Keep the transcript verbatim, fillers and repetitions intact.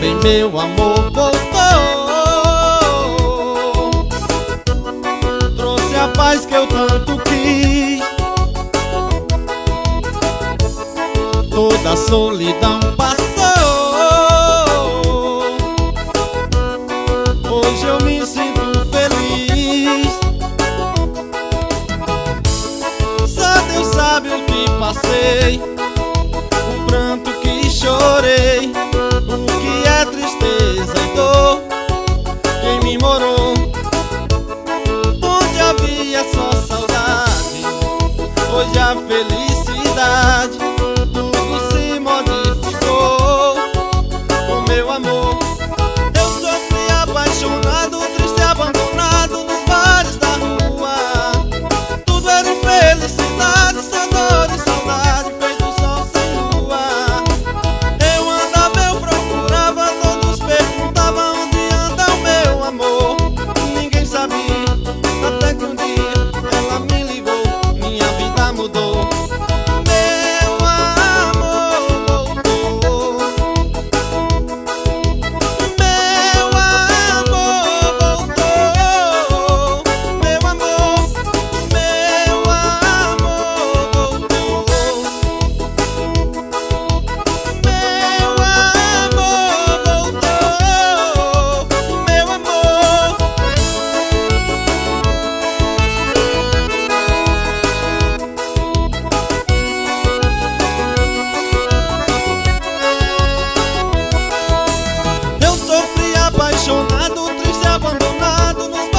bem, meu amor voltou. Trouxe a paz que eu tanto quis, toda a solidão passou. Hoje eu me sinto feliz. Só Deus sabe o que passei, o pranto que chorei, o que é tristeza e dor. Quem me morou onde havia só saudade, hoje a felicidade tudo se modificou. Com meu amor eu sofri apaixonado, triste, abandonado nos bares da rua. Tudo era infelicidade, só dor e saudade, feito sol sem lua. Eu andava, eu procurava, todos perguntavam onde anda o meu amor. Ninguém sabia, até que um dia ela me ligou, minha vida mudou. Meu amor voltou, meu amor voltou, meu amor, meu amor voltou, meu amor voltou, meu amor. Eu sofri apaixonado, triste, abandonado nos